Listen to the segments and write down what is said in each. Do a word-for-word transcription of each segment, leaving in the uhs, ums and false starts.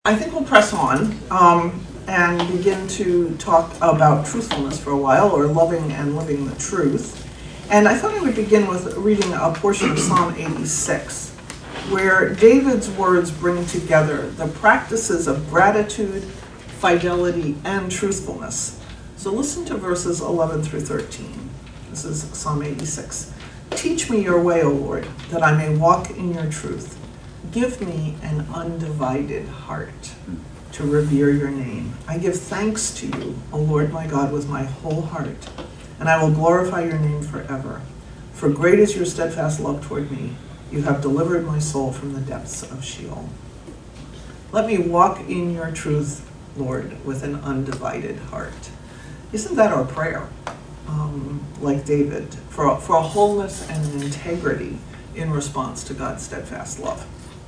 I think we'll press on um, and begin to talk about truthfulness for a while, or loving and living the truth. And I thought I would begin with reading a portion of Psalm eighty-six, where David's words bring together the practices of gratitude, fidelity, and truthfulness. So listen to verses eleven through thirteen. This is Psalm eighty-six. Teach me your way, O Lord, that I may walk in your truth. Give me an undivided heart to revere your name. I give thanks to you, O Lord my God, with my whole heart, and I will glorify your name forever. For great is your steadfast love toward me. You have delivered my soul from the depths of Sheol. Let me walk in your truth, Lord, with an undivided heart. Isn't that our prayer? Um, like David, for a, for a wholeness and an integrity in response to God's steadfast love.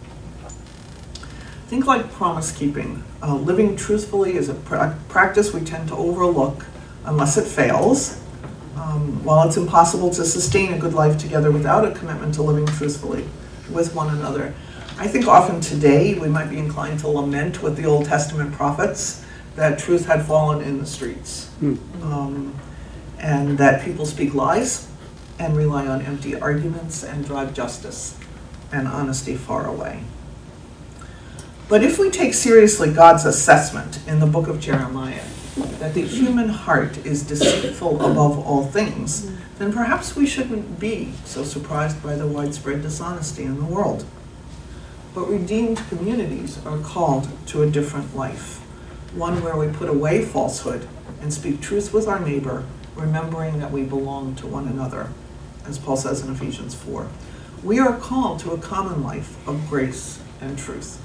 Think like promise keeping. Uh, living truthfully is a pra- practice we tend to overlook unless it fails. Um, while it's impossible to sustain a good life together without a commitment to living truthfully with one another, I think often today we might be inclined to lament with the Old Testament prophets that truth had fallen in the streets, mm. um, and that people speak lies and rely on empty arguments and drive justice and honesty far away. But if we take seriously God's assessment in the book of Jeremiah, that the human heart is deceitful above all things, then perhaps we shouldn't be so surprised by the widespread dishonesty in the world. But redeemed communities are called to a different life, one where we put away falsehood and speak truth with our neighbor, remembering that we belong to one another, as Paul says in Ephesians four. We are called to a common life of grace and truth.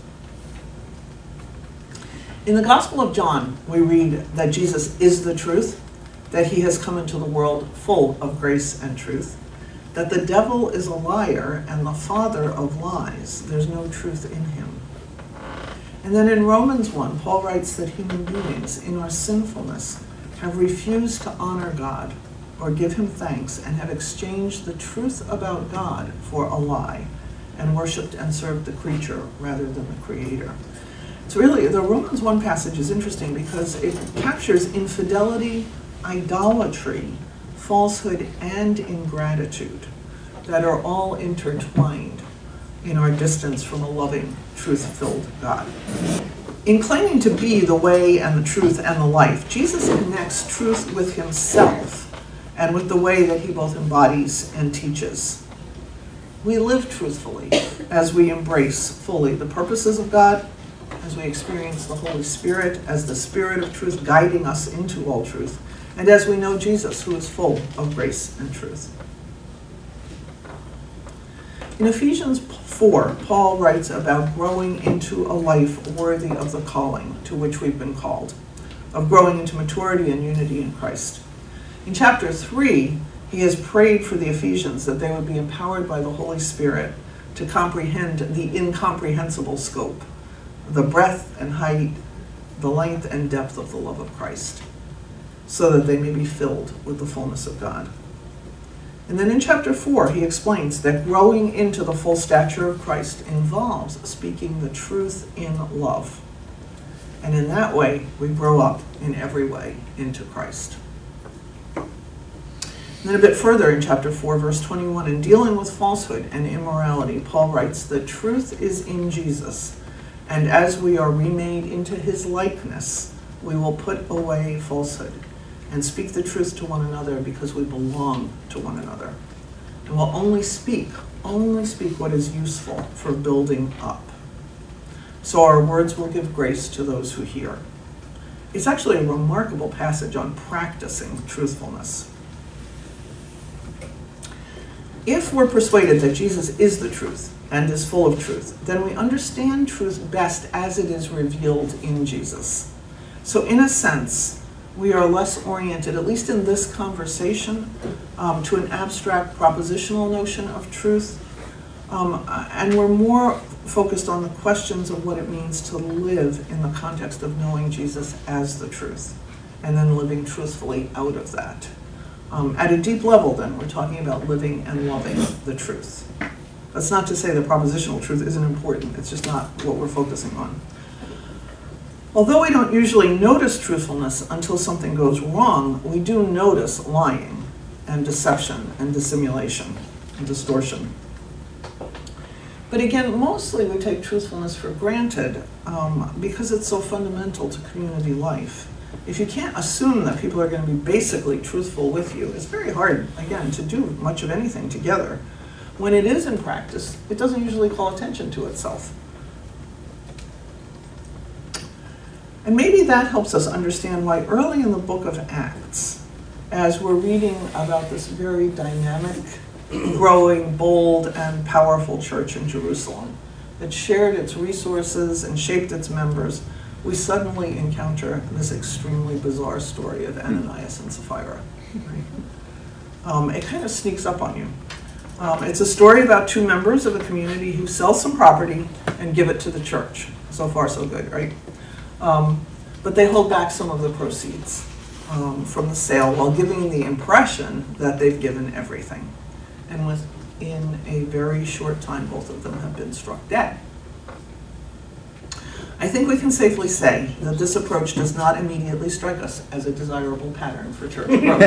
In the Gospel of John, we read that Jesus is the truth, that he has come into the world full of grace and truth, that the devil is a liar and the father of lies. There's no truth in him. And then in Romans one, Paul writes that human beings in our sinfulness have refused to honor God or give him thanks, and have exchanged the truth about God for a lie and worshipped and served the creature rather than the Creator. It's really, the Romans one passage is interesting because it captures infidelity, idolatry, falsehood, and ingratitude that are all intertwined in our distance from a loving, truth-filled God. In claiming to be the way and the truth and the life, Jesus connects truth with himself and with the way that he both embodies and teaches. We live truthfully as we embrace fully the purposes of God, as we experience the Holy Spirit as the Spirit of truth guiding us into all truth, and as we know Jesus, who is full of grace and truth. In Ephesians four, Paul writes about growing into a life worthy of the calling to which we've been called, of growing into maturity and unity in Christ. In chapter three, he has prayed for the Ephesians that they would be empowered by the Holy Spirit to comprehend the incomprehensible scope, the breadth and height, the length and depth of the love of Christ, so that they may be filled with the fullness of God. And then in chapter four, he explains that growing into the full stature of Christ involves speaking the truth in love. And in that way, we grow up in every way into Christ. And then a bit further in chapter four, verse twenty-one, in dealing with falsehood and immorality, Paul writes, the truth is in Jesus, and as we are remade into his likeness, we will put away falsehood and speak the truth to one another because we belong to one another. And we'll only speak, only speak what is useful for building up. So our words will give grace to those who hear. It's actually a remarkable passage on practicing truthfulness. If we're persuaded that Jesus is the truth and is full of truth, then we understand truth best as it is revealed in Jesus. So in a sense, we are less oriented, at least in this conversation, um, to an abstract propositional notion of truth, um, and we're more focused on the questions of what it means to live in the context of knowing Jesus as the truth, and then living truthfully out of that. Um, at a deep level, then, we're talking about living and loving the truth. That's not to say that propositional truth isn't important. It's just not what we're focusing on. Although we don't usually notice truthfulness until something goes wrong, we do notice lying and deception and dissimulation and distortion. But again, mostly we take truthfulness for granted um, because it's so fundamental to community life. If you can't assume that people are going to be basically truthful with you, it's very hard, again, to do much of anything together. When it is in practice, it doesn't usually call attention to itself. And maybe that helps us understand why early in the book of Acts, as we're reading about this very dynamic, growing, bold, and powerful church in Jerusalem that shared its resources and shaped its members, we suddenly encounter this extremely bizarre story of Ananias and Sapphira. Right? Um, it kind of sneaks up on you. Um, it's a story about two members of a community who sell some property and give it to the church. So far, so good, right? Um, but they hold back some of the proceeds um, from the sale while giving the impression that they've given everything. And within a very short time, both of them have been struck dead. I think we can safely say that this approach does not immediately strike us as a desirable pattern for church growth.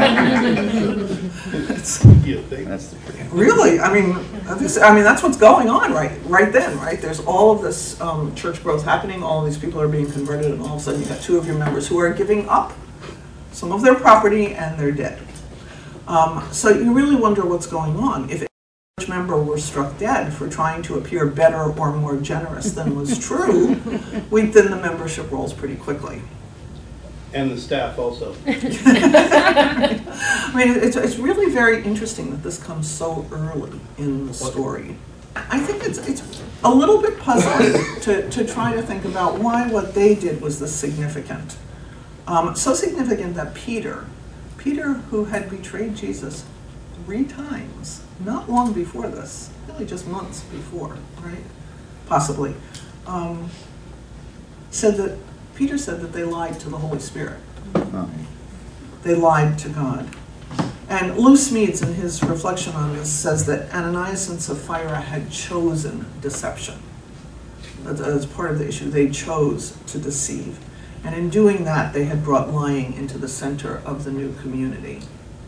It's, You think? That's the truth. really, I mean, this, I mean, that's what's going on right, right then, right? There's all of this um, church growth happening. All of these people are being converted, and all of a sudden, you got two of your members who are giving up some of their property, and they're dead. Um, so you really wonder what's going on. If a church member were struck dead for trying to appear better or more generous than was true, we'd thin the membership rolls pretty quickly. And the staff also. I mean, it's, it's really very interesting that this comes so early in the story. I think it's, it's a little bit puzzling to, to try to think about why what they did was this significant. Um, so significant that Peter, Peter who had betrayed Jesus three times, not long before this, really just months before, right? Possibly. Um, said that Peter said that they lied to the Holy Spirit. Right? They lied to God. And Lou Smedes, in his reflection on this, says that Ananias and Sapphira had chosen deception. As part of the issue, they chose to deceive. And in doing that, they had brought lying into the center of the new community.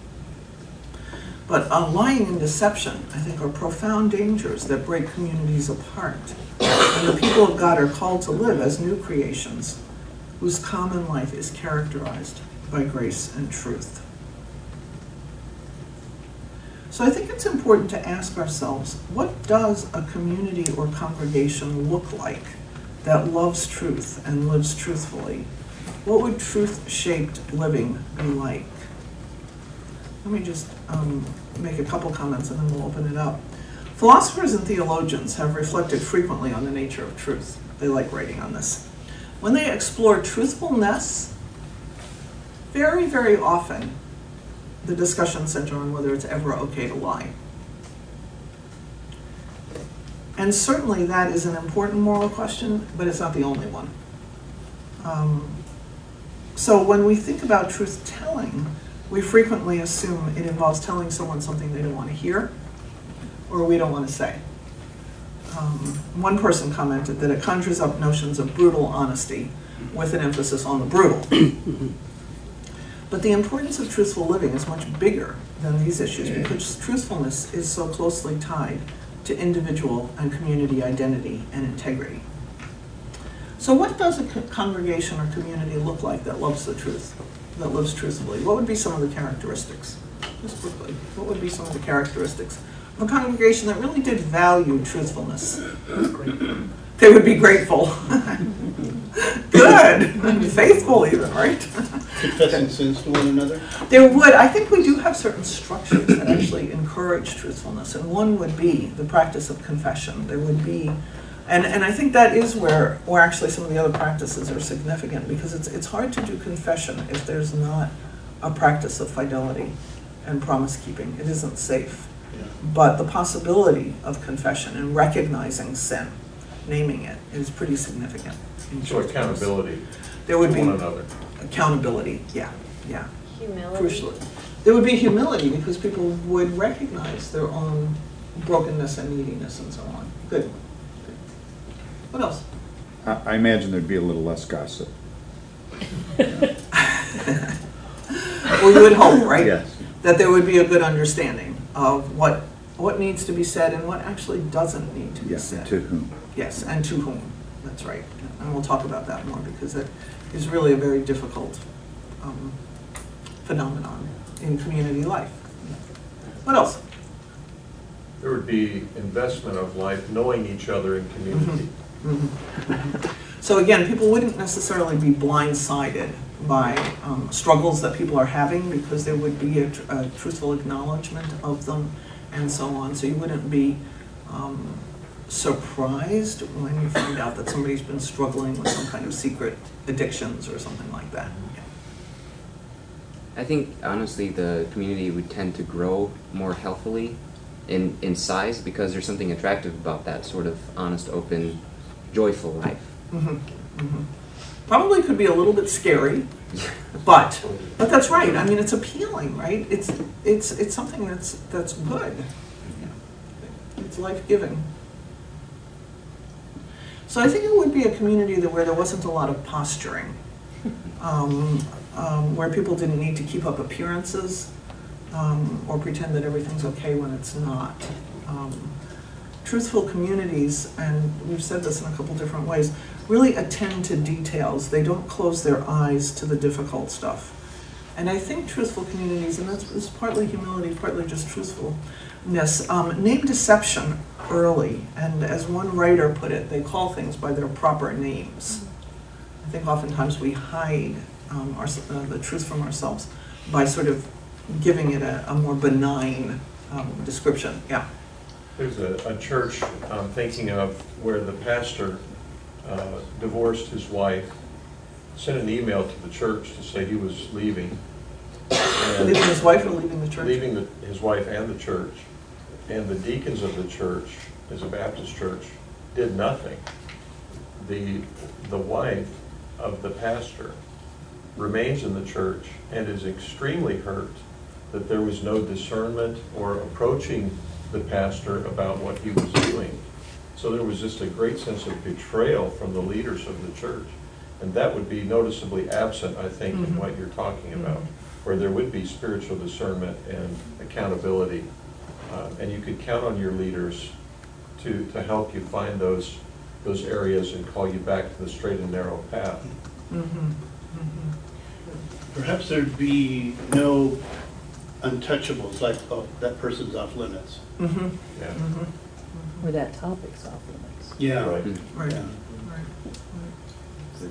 But uh, lying and deception, I think, are profound dangers that break communities apart. And the people of God are called to live as new creations whose common life is characterized by grace and truth. So I think it's important to ask ourselves, what does a community or congregation look like that loves truth and lives truthfully? What would truth-shaped living be like? Let me just um, make a couple comments and then we'll open it up. Philosophers and theologians have reflected frequently on the nature of truth. They like writing on this. When they explore truthfulness, very, very often the discussion centers on whether it's ever okay to lie. And certainly that is an important moral question, but it's not the only one. Um, so when we think about truth-telling, we frequently assume it involves telling someone something they don't want to hear or we don't want to say. Um, one person commented that it conjures up notions of brutal honesty with an emphasis on the brutal. But the importance of truthful living is much bigger than these issues because truthfulness is so closely tied to individual and community identity and integrity. So what does a congregation or community look like that loves the truth, that lives truthfully? What would be some of the characteristics? Just quickly, what would be some of the characteristics of a congregation that really did value truthfulness? They would be grateful. Good. Faithful even, right? Confessing sins to one another? There would. I think we do have certain structures that actually encourage truthfulness, and one would be the practice of confession. There would be, and, and I think that is where, or actually some of the other practices are significant, because it's, it's hard to do confession if there's not a practice of fidelity and promise-keeping. It isn't safe. Yeah. But the possibility of confession and recognizing sin, naming it, is pretty significant. So accountability there would to be one another. Accountability, yeah, yeah. Humility. Crucially. There would be humility because people would recognize their own brokenness and neediness and so on. Good. Good. What else? I, I imagine there'd be a little less gossip. Well, you would hope, right? Yes. That there would be a good understanding of what what needs to be said and what actually doesn't need to be Yeah, said. to whom? Yes, and to whom. That's right. And we'll talk about that more because it is really a very difficult um, phenomenon in community life. What else? There would be investment of life, knowing each other in community. Mhm. So again, people wouldn't necessarily be blindsided by um, struggles that people are having because there would be a, tr a truthful acknowledgement of them and so on. So you wouldn't be um, surprised when you find out that somebody's been struggling with some kind of secret addictions or something like that. I think honestly the community would tend to grow more healthily in, in size because there's something attractive about that sort of honest, open, joyful life. Mm-hmm. Mm-hmm. Probably could be a little bit scary, but but that's right. I mean, it's appealing, right? It's it's it's something that's that's good. It's life-giving. So I think it would be a community that where there wasn't a lot of posturing, um, um, where people didn't need to keep up appearances um, or pretend that everything's okay when it's not. Um, truthful communities, and we've said this in a couple different ways, really attend to details. They don't close their eyes to the difficult stuff. And I think truthful communities, and that's, that's partly humility, partly just truthfulness, um, name deception early. And as one writer put it, they call things by their proper names. I think oftentimes we hide um, our, uh, the truth from ourselves by sort of giving it a, a more benign um, description. Yeah. There's a, a church I'm thinking of where the pastor uh, divorced his wife, sent an email to the church to say he was leaving. And Leaving his wife or leaving the church? Leaving the, his wife and the church. And the deacons of the church, as a Baptist church, did nothing. The, the wife of the pastor remains in the church and is extremely hurt that there was no discernment or approaching the pastor about what he was doing. So there was just a great sense of betrayal from the leaders of the church. And that would be noticeably absent, I think, mm-hmm. in what you're talking about, mm-hmm. where there would be spiritual discernment and accountability. Uh, and you could count on your leaders to, to help you find those, those areas and call you back to the straight and narrow path. Mm-hmm. Mm-hmm. Perhaps there'd be no untouchables, like, oh, that person's off limits. Mm-hmm. Yeah. Mm-hmm. Or that topic's off limits. Yeah. Right. Right. Yeah. Right. Right.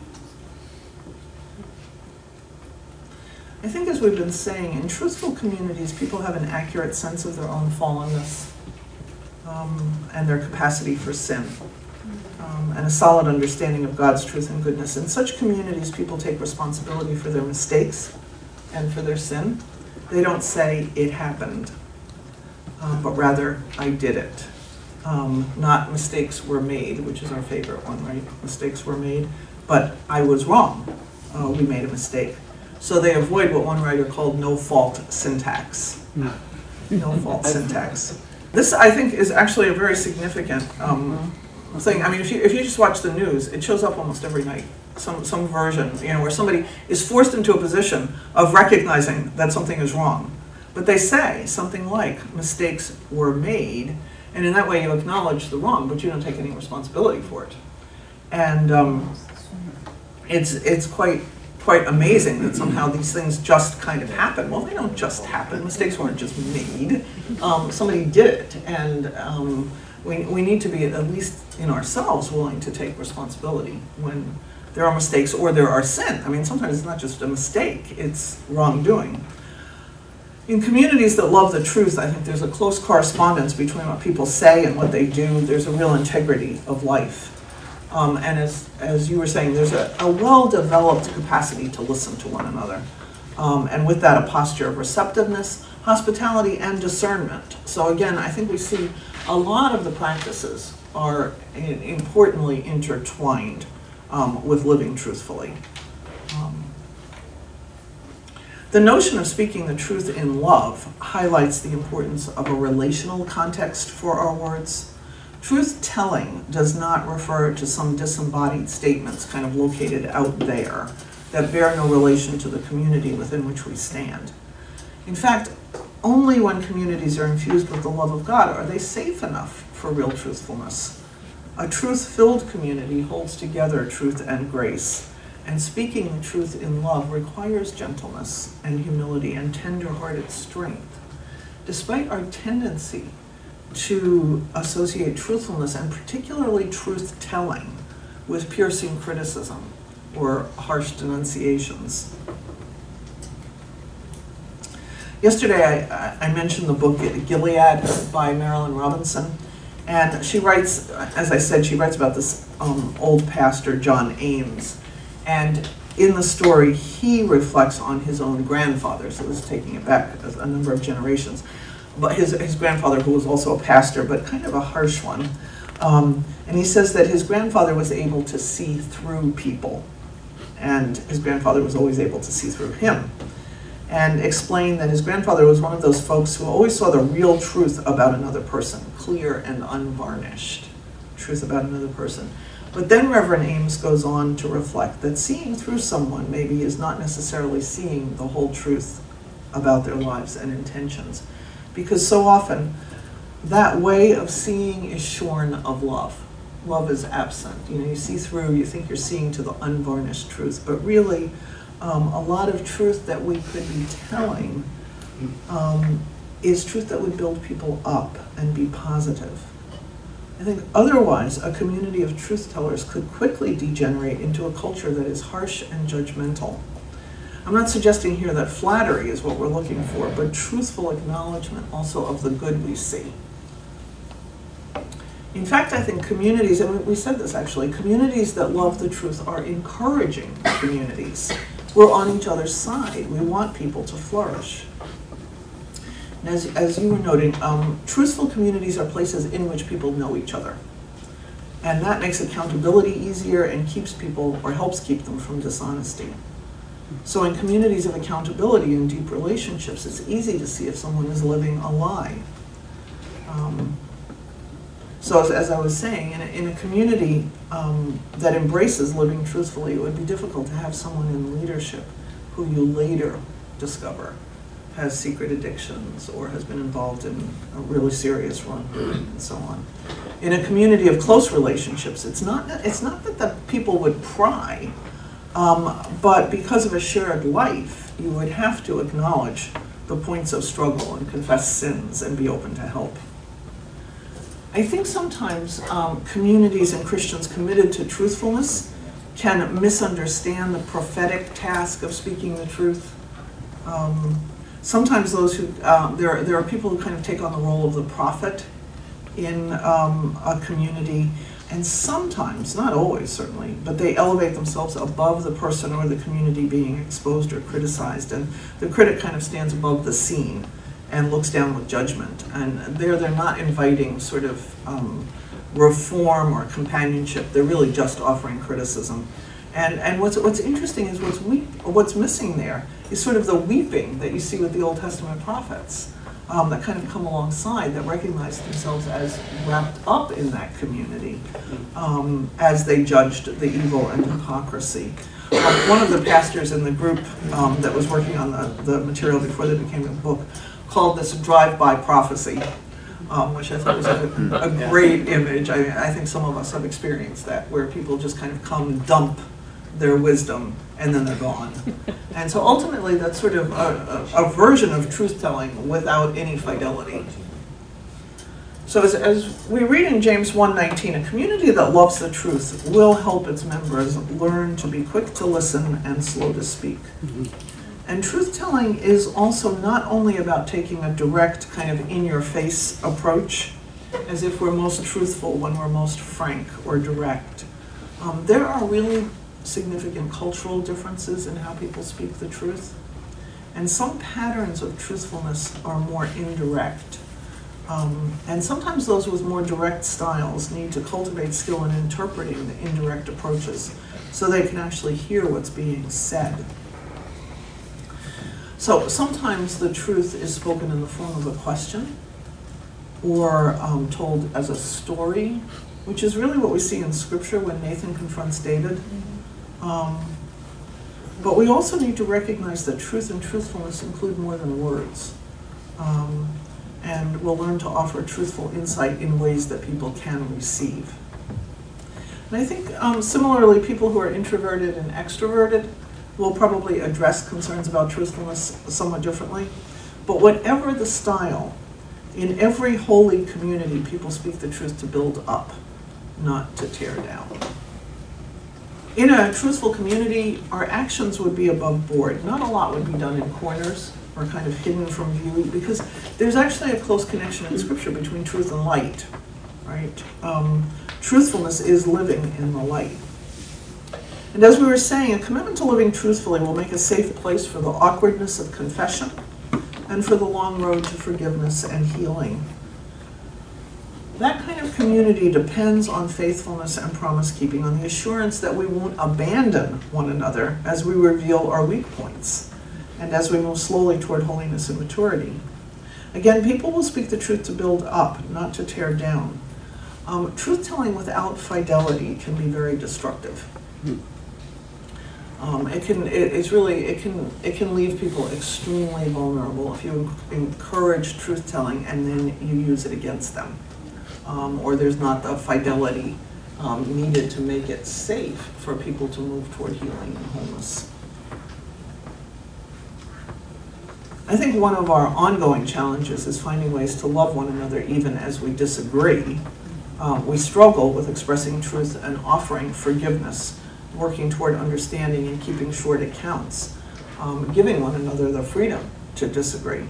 I think, as we've been saying, in truthful communities, people have an accurate sense of their own fallenness um, and their capacity for sin, um, and a solid understanding of God's truth and goodness. In such communities, people take responsibility for their mistakes and for their sin. They don't say, it happened, um, but rather, I did it. Um, not mistakes were made, which is our favorite one, right? Mistakes were made, but I was wrong. Uh, we made a mistake. So they avoid what one writer called no-fault syntax. No-fault syntax. This, I think, is actually a very significant um, thing. I mean, if you, if you just watch the news, it shows up almost every night. Some, some version, you know, where somebody is forced into a position of recognizing that something is wrong. But they say something like, mistakes were made, and in that way you acknowledge the wrong, but you don't take any responsibility for it. And um, it's, it's quite, quite amazing that somehow these things just kind of happen. Well, they don't just happen. Mistakes weren't just made. Um, somebody did it, and um, we, we need to be, at least in ourselves, willing to take responsibility when there are mistakes or there are sin. I mean, sometimes it's not just a mistake, it's wrongdoing. In communities that love the truth, I think there's a close correspondence between what people say and what they do. There's a real integrity of life. Um, and as, as you were saying, there's a, a well-developed capacity to listen to one another. Um, and with that, a posture of receptiveness, hospitality, and discernment. So again, I think we see a lot of the practices are in, importantly intertwined um, with living truthfully. Um, The notion of speaking the truth in love highlights the importance of a relational context for our words. Truth-telling does not refer to some disembodied statements kind of located out there that bear no relation to the community within which we stand. In fact, only when communities are infused with the love of God are they safe enough for real truthfulness. A truth-filled community holds together truth and grace, and speaking the truth in love requires gentleness and humility and tender-hearted strength. Despite our tendency to associate truthfulness, and particularly truth-telling, with piercing criticism or harsh denunciations. Yesterday I, I mentioned the book Gilead by Marilyn Robinson, and she writes, as I said, she writes about this um, old pastor, John Ames, and in the story he reflects on his own grandfather, so this is taking it back a number of generations. But his, his grandfather, who was also a pastor, but kind of a harsh one. Um, and he says that his grandfather was able to see through people, and his grandfather was always able to see through him. And explained that his grandfather was one of those folks who always saw the real truth about another person, clear and unvarnished truth about another person. But then Reverend Ames goes on to reflect that seeing through someone maybe is not necessarily seeing the whole truth about their lives and intentions. Because so often, that way of seeing is shorn of love. Love is absent. You know, you see through, you think you're seeing to the unvarnished truth, but really, um, a lot of truth that we could be telling um, is truth that would build people up and be positive. I think otherwise, a community of truth tellers could quickly degenerate into a culture that is harsh and judgmental. I'm not suggesting here that flattery is what we're looking for, but truthful acknowledgement also of the good we see. In fact, I think communities, and we said this actually, communities that love the truth are encouraging communities. We're on each other's side. We want people to flourish. And as, as you were noting, um, truthful communities are places in which people know each other. And that makes accountability easier and keeps people, or helps keep them from dishonesty. So in communities of accountability and deep relationships, it's easy to see if someone is living a lie. Um, so as, as I was saying, in a, in a community um, that embraces living truthfully, it would be difficult to have someone in leadership who you later discover has secret addictions or has been involved in a really serious wrongdoing and so on. In a community of close relationships, it's not, it's not that the people would pry, Um, but because of a shared life, you would have to acknowledge the points of struggle and confess sins and be open to help. I think sometimes um, communities and Christians committed to truthfulness can misunderstand the prophetic task of speaking the truth. Um, sometimes those who, uh, there, there are people who kind of take on the role of the prophet in um, a community. And sometimes, not always certainly, but they elevate themselves above the person or the community being exposed or criticized. And the critic kind of stands above the scene and looks down with judgment. And there they're not inviting sort of um, reform or companionship. They're really just offering criticism. And, and what's, what's interesting is what's, weep, what's missing there is sort of the weeping that you see with the Old Testament prophets. Um, that kind of come alongside, that recognize themselves as wrapped up in that community um, as they judged the evil and hypocrisy. Um, one of the pastors in the group um, that was working on the, the material before they became a book called this drive-by prophecy, um, which I thought was a, a great image. I, I think some of us have experienced that, where people just kind of come dump their wisdom and then they're gone. And so ultimately that's sort of a, a, a version of truth-telling without any fidelity. So as, as we read in James one nineteen, a community that loves the truth will help its members learn to be quick to listen and slow to speak. Mm-hmm. And truth-telling is also not only about taking a direct kind of in-your-face approach, as if we're most truthful when we're most frank or direct. Um, there are really significant cultural differences in how people speak the truth. And some patterns of truthfulness are more indirect. Um, and sometimes those with more direct styles need to cultivate skill in interpreting the indirect approaches so they can actually hear what's being said. So sometimes the truth is spoken in the form of a question, or um, told as a story, which is really what we see in Scripture when Nathan confronts David. Um, but we also need to recognize that truth and truthfulness include more than words. Um, and we'll learn to offer truthful insight in ways that people can receive. And I think um, similarly, people who are introverted and extroverted will probably address concerns about truthfulness somewhat differently. But whatever the style, in every holy community, people speak the truth to build up, not to tear down. In a truthful community, our actions would be above board. Not a lot would be done in corners or kind of hidden from view, because there's actually a close connection in Scripture between truth and light, right? Um, truthfulness is living in the light. And as we were saying, a commitment to living truthfully will make a safe place for the awkwardness of confession and for the long road to forgiveness and healing. That kind of community depends on faithfulness and promise-keeping, on the assurance that we won't abandon one another as we reveal our weak points and as we move slowly toward holiness and maturity. Again, people will speak the truth to build up, not to tear down. Um, truth-telling without fidelity can be very destructive. Um, it can. It, it's really. It can. It can leave people extremely vulnerable if you encourage truth-telling and then you use it against them, um, or there's not the fidelity um, needed to make it safe for people to move toward healing and wholeness. I think one of our ongoing challenges is finding ways to love one another even as we disagree. Um, we struggle with expressing truth and offering forgiveness, working toward understanding and keeping short accounts, um, giving one another the freedom to disagree.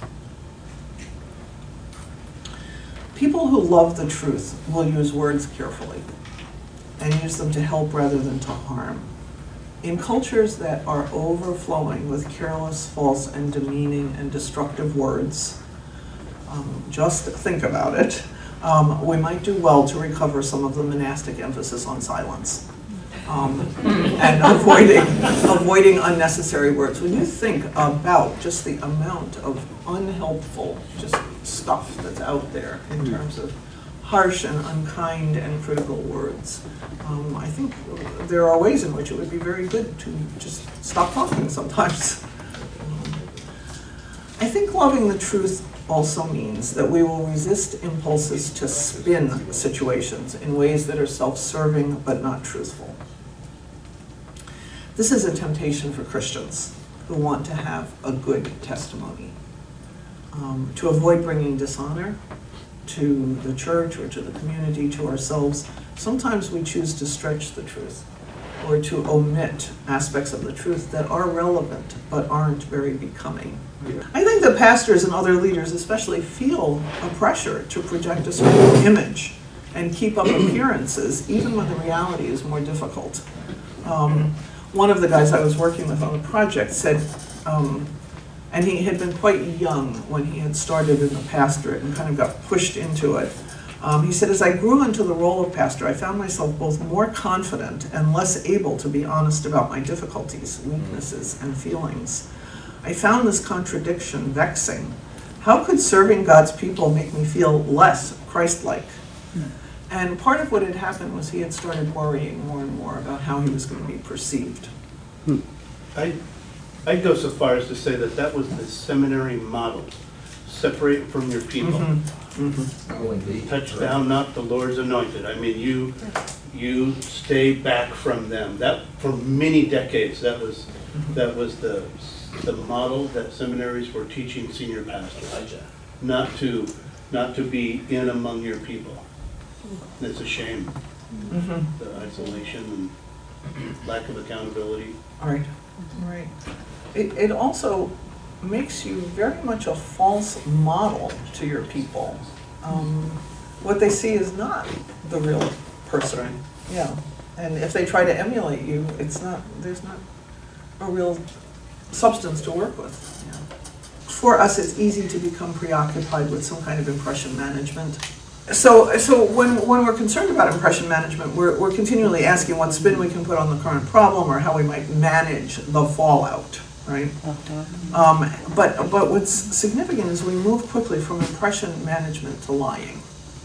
People who love the truth will use words carefully and use them to help rather than to harm. In cultures that are overflowing with careless, false, and demeaning and destructive words, um, just think about it, um, we might do well to recover some of the monastic emphasis on silence. Um, and avoiding, avoiding unnecessary words. When you think about just the amount of unhelpful just stuff that's out there in terms of harsh and unkind and critical words, um, I think there are ways in which it would be very good to just stop talking sometimes. Um, I think loving the truth also means that we will resist impulses to spin situations in ways that are self-serving but not truthful. This is a temptation for Christians who want to have a good testimony. Um, to avoid bringing dishonor to the church or to the community, to ourselves, sometimes we choose to stretch the truth or to omit aspects of the truth that are relevant but aren't very becoming. I think that pastors and other leaders especially feel a pressure to project a certain image and keep up appearances even when the reality is more difficult. Um, One of the guys I was working with on the project said, um, and he had been quite young when he had started in the pastorate and kind of got pushed into it. Um, he said, as I grew into the role of pastor, I found myself both more confident and less able to be honest about my difficulties, weaknesses, and feelings. I found this contradiction vexing. How could serving God's people make me feel less Christ-like? And part of what had happened was he had started worrying more and more about how he was going to be perceived. I, I'd go so far as to say that that was the seminary model. Separate from your people. Mm-hmm. Mm-hmm. Touch thou not the Lord's anointed. I mean, you you stay back from them. That for many decades, that was mm-hmm. that was the the model that seminaries were teaching senior pastors. Not to not to be in among your people. It's a shame. Mm-hmm. The isolation and lack of accountability. Right, right. It, it also makes you very much a false model to your people. Um, what they see is not the real person. Right. Yeah, and if they try to emulate you, it's not. There's not a real substance to work with. Yeah. For us, it's easy to become preoccupied with some kind of impression management. So, so when, when we're concerned about impression management, we're, we're continually asking what spin we can put on the current problem or how we might manage the fallout. right? Uh-huh. Um, but, but what's significant is we move quickly from impression management to lying.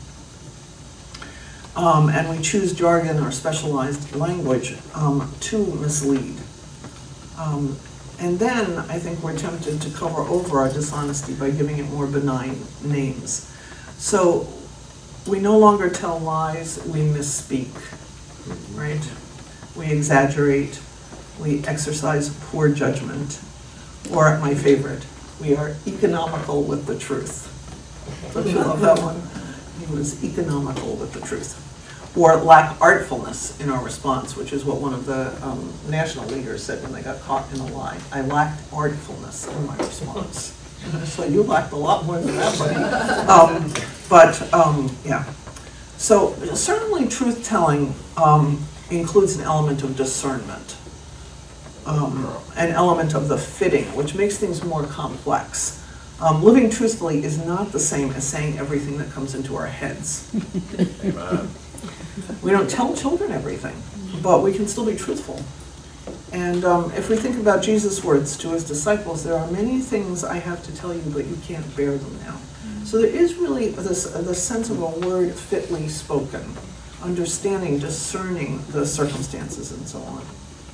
Um, and we choose jargon or specialized language um, to mislead. Um, and then I think we're tempted to cover over our dishonesty by giving it more benign names. So we no longer tell lies, we misspeak, right? We exaggerate, we exercise poor judgment, or my favorite, we are economical with the truth. Don't you love that one? He was economical with the truth. Or lack artfulness in our response, which is what one of the um, national leaders said when they got caught in a lie. I lacked artfulness in my response. So you lacked a lot more than that, buddy. Um, but, um, yeah. So certainly truth-telling um, includes an element of discernment, um, an element of the fitting, which makes things more complex. Um, living truthfully is not the same as saying everything that comes into our heads. Amen. We don't tell children everything, but we can still be truthful. And um, if we think about Jesus' words to his disciples, there are many things I have to tell you, but you can't bear them now. So there is really this uh, the sense of a word fitly spoken, understanding, discerning the circumstances and so on.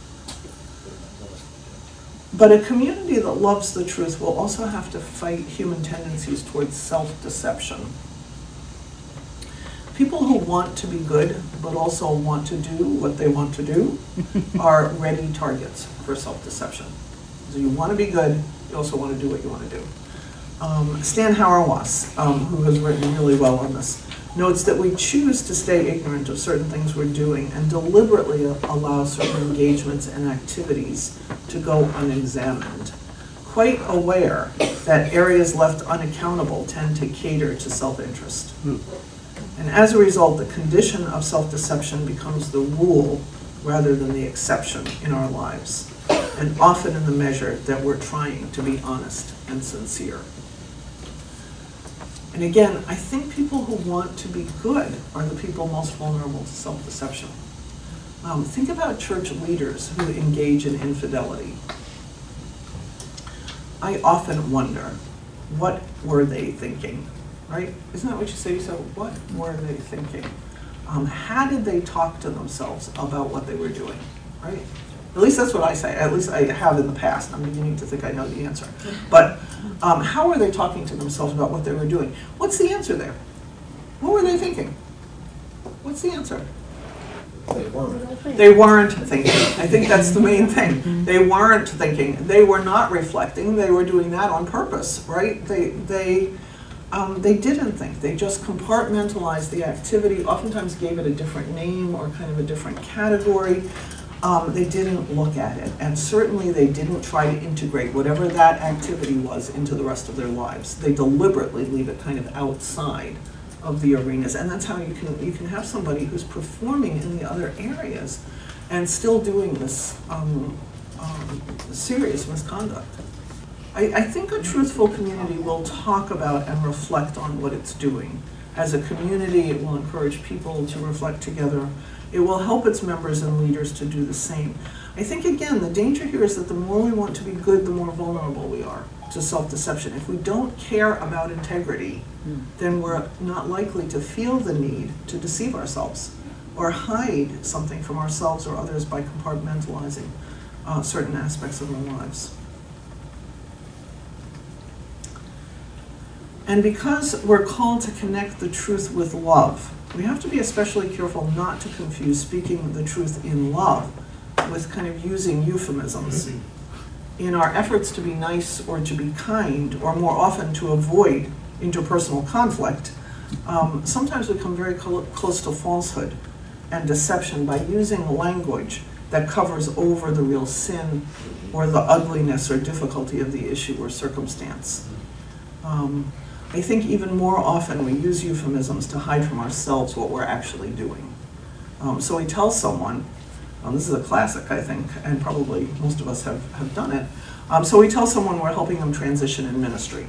But a community that loves the truth will also have to fight human tendencies towards self-deception. People who want to be good, but also want to do what they want to do, are ready targets for self-deception. So you want to be good, you also want to do what you want to do. Um, Stan Hauerwas, um, who has written really well on this, notes that we choose to stay ignorant of certain things we're doing and deliberately allow certain engagements and activities to go unexamined, quite aware that areas left unaccountable tend to cater to self-interest. And as a result, the condition of self-deception becomes the rule rather than the exception in our lives, and often in the measure that we're trying to be honest and sincere. And again, I think people who want to be good are the people most vulnerable to self-deception. Um, think about church leaders who engage in infidelity. I often wonder, what were they thinking? Right? Isn't that what you say? So what were they thinking? Um, how did they talk to themselves about what they were doing? Right? At least that's what I say. At least I have in the past. I'm beginning to think I know the answer. But um, how were they talking to themselves about what they were doing? What's the answer there? What were they thinking? What's the answer? They weren't. They weren't thinking. I think that's the main thing. They weren't thinking. They were not reflecting. They were doing that on purpose, right? They, they, um, they didn't think. They just compartmentalized the activity, oftentimes gave it a different name or kind of a different category. Um, they didn't look at it, and certainly they didn't try to integrate whatever that activity was into the rest of their lives. They deliberately leave it kind of outside of the arenas, and that's how you can you can have somebody who's performing in the other areas and still doing this um, um, serious misconduct. I, I think a truthful community will talk about and reflect on what it's doing. As a community, it will encourage people to reflect together. It will help its members and leaders to do the same. I think, again, the danger here is that the more we want to be good, the more vulnerable we are to self-deception. If we don't care about integrity, then we're not likely to feel the need to deceive ourselves or hide something from ourselves or others by compartmentalizing uh, certain aspects of our lives. And because we're called to connect the truth with love, we have to be especially careful not to confuse speaking the truth in love with kind of using euphemisms. In our efforts to be nice or to be kind, or more often to avoid interpersonal conflict, um, sometimes we come very cl- close to falsehood and deception by using language that covers over the real sin or the ugliness or difficulty of the issue or circumstance. Um, I think even more often we use euphemisms to hide from ourselves what we're actually doing. Um, so we tell someone, um, this is a classic, I think, and probably most of us have, have done it. Um, so we tell someone we're helping them transition in ministry.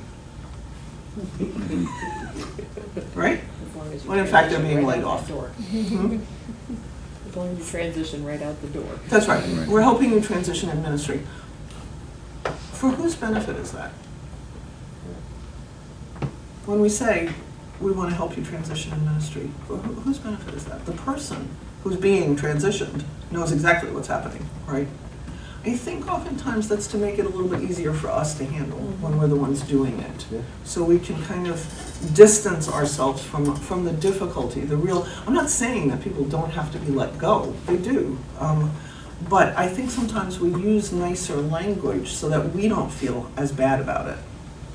Right? As long as you When in fact they're transition being right laid out off. that door. Mm-hmm. As long as you transition right out the door. That's right. Right. We're helping you transition in ministry. for whose benefit is that? When we say we want to help you transition in ministry, for who, whose benefit is that? The person who's being transitioned knows exactly what's happening, right? I think oftentimes that's to make it a little bit easier for us to handle when we're the ones doing it. Yeah. So we can kind of distance ourselves from, from the difficulty, the real, I'm not saying that people don't have to be let go, they do. Um, but I think sometimes we use nicer language so that we don't feel as bad about it.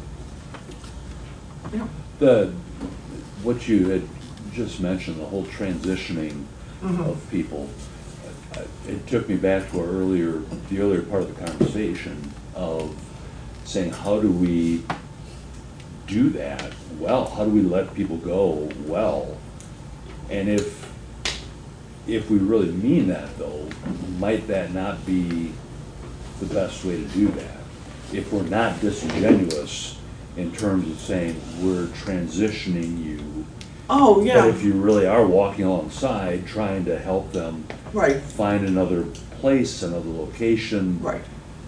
Yeah. The, what you had just mentioned, the whole transitioning Mhm. of people, uh, it took me back to our earlier, the earlier part of the conversation of saying, how do we do that well? How do we let people go well? And if, if we really mean that though, might that not be the best way to do that? If we're not disingenuous in terms of saying, we're transitioning you, Oh, yeah. but if you really are walking alongside, trying to help them Right. find another place, another location. Right.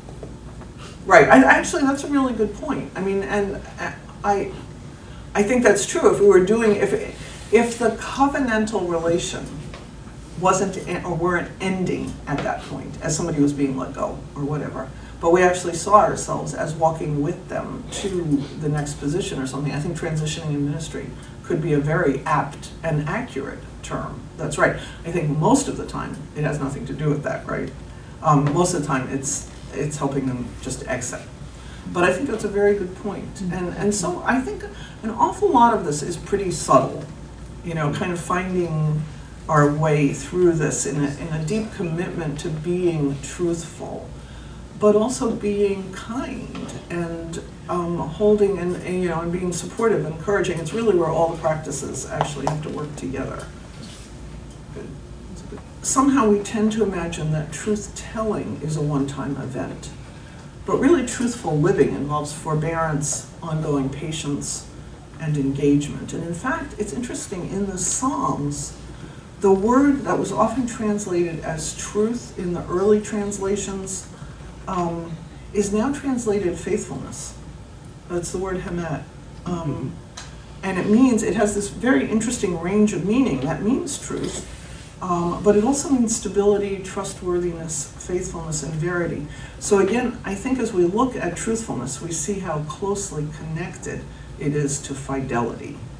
Right. I, actually, that's a really good point. I mean, and I, I think that's true. If we were doing, if, if the covenantal relation wasn't or weren't ending at that point, as somebody was being let go or whatever, but we actually saw ourselves as walking with them to the next position or something, I think transitioning in ministry could be a very apt and accurate term. That's right. I think most of the time it has nothing to do with that, right? Um, most of the time it's it's helping them just exit. But I think that's a very good point. And and so I think an awful lot of this is pretty subtle, you know, kind of finding our way through this in a, in a deep commitment to being truthful, but also being kind and um, holding and, and, you know, and being supportive, encouraging. It's really where all the practices actually have to work together. Good. That's good. Somehow we tend to imagine that truth-telling is a one-time event, but really truthful living involves forbearance, ongoing patience, and engagement. And in fact, it's interesting, in the Psalms, the word that was often translated as truth in the early translations um, is now translated faithfulness. That's the word hemet. Um, and it means, it has this very interesting range of meaning. That means truth, um, but it also means stability, trustworthiness, faithfulness, and verity. So again, I think as we look at truthfulness, we see how closely connected it is to fidelity.